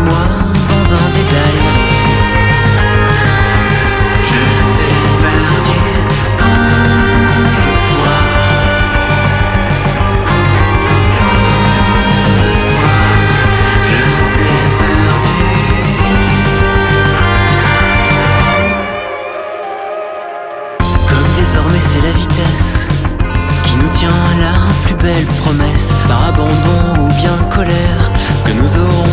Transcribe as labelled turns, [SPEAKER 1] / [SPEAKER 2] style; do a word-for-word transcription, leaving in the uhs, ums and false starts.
[SPEAKER 1] moi dans un dédale. Je t'ai perdu tant de fois, tant de fois, je t'ai perdu. Comme désormais c'est la vitesse qui nous tient à la plus belle promesse, par abandon ou bien colère, que nous aurons